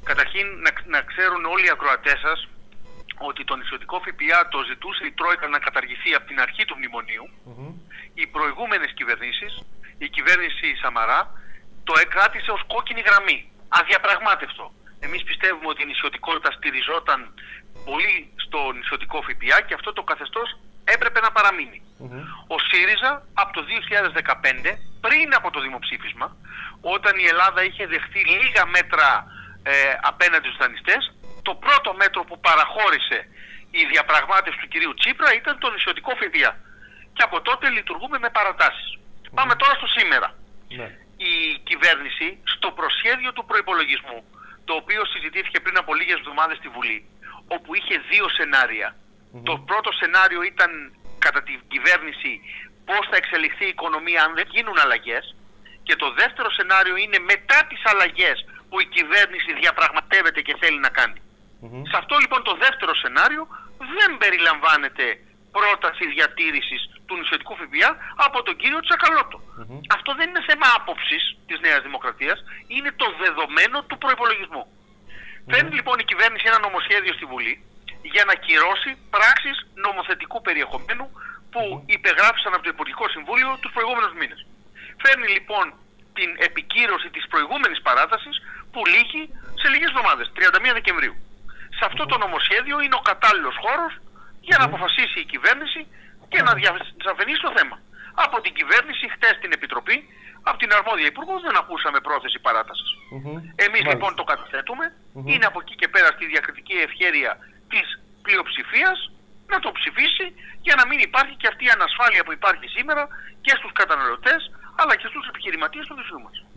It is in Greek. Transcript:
Καταρχήν να ξέρουν όλοι οι ακροατές σας ότι το νησιωτικό ΦΠΑ το ζητούσε η Τρόικα να καταργηθεί από την αρχή του μνημονίου. Οι προηγούμενες κυβερνήσεις, η κυβέρνηση Σαμαρά, το εκράτησε ως κόκκινη γραμμή, αδιαπραγμάτευτο. Εμείς πιστεύουμε ότι η νησιωτικότητα στηριζόταν πολύ στο νησιωτικό ΦΠΑ και αυτό το καθεστώς έπρεπε να παραμείνει. Ο ΣΥΡΙΖΑ από το 2015, πριν από το δημοψήφισμα, όταν η Ελλάδα είχε δεχτεί λίγα μέτρα απέναντι στους δανειστές, το πρώτο μέτρο που παραχώρησε η διαπραγμάτευση του κυρίου Τσίπρα ήταν το νησιωτικό ΦΠΑ. Και από τότε λειτουργούμε με παρατάσεις. Πάμε τώρα στο σήμερα. Η κυβέρνηση στο προσχέδιο του προϋπολογισμού, το οποίο συζητήθηκε πριν από λίγες εβδομάδες στη Βουλή, όπου είχε δύο σενάρια. Το πρώτο σενάριο ήταν κατά την κυβέρνηση πώς θα εξελιχθεί η οικονομία αν δεν γίνουν αλλαγές, και το δεύτερο σενάριο είναι μετά τις αλλαγές που η κυβέρνηση διαπραγματεύεται και θέλει να κάνει. Σε αυτό λοιπόν το δεύτερο σενάριο δεν περιλαμβάνεται πρόταση διατήρησης του νησιωτικού ΦΠΑ από τον κύριο Τσακαλώτο. Αυτό δεν είναι θέμα άποψης της Νέας Δημοκρατίας, είναι το δεδομένο του προϋπολογισμού. Φέρνει λοιπόν η κυβέρνηση ένα νομοσχέδιο στη Βουλή για να κυρώσει πράξεις νομοθετικού περιεχομένου που υπεγράφησαν από το Υπουργικό Συμβούλιο τους προηγούμενους μήνες. Φέρνει λοιπόν την επικύρωση της προηγούμενης παράτασης που λύγει σε λίγες εβδομάδες, 31 Δεκεμβρίου. Σε αυτό το νομοσχέδιο είναι ο κατάλληλος χώρος για να αποφασίσει η κυβέρνηση και να διαφανίσει το θέμα. Από την κυβέρνηση χτες στην Επιτροπή, από την αρμόδια υπουργό δεν ακούσαμε πρόθεση παράτασης. Εμείς λοιπόν το καταθέτουμε, είναι από εκεί και πέρα στη διακριτική ευχέρεια της πλειοψηφίας να το ψηφίσει για να μην υπάρχει και αυτή η ανασφάλεια που υπάρχει σήμερα και στους καταναλωτές αλλά και στους επιχειρηματίες του νησιού μας.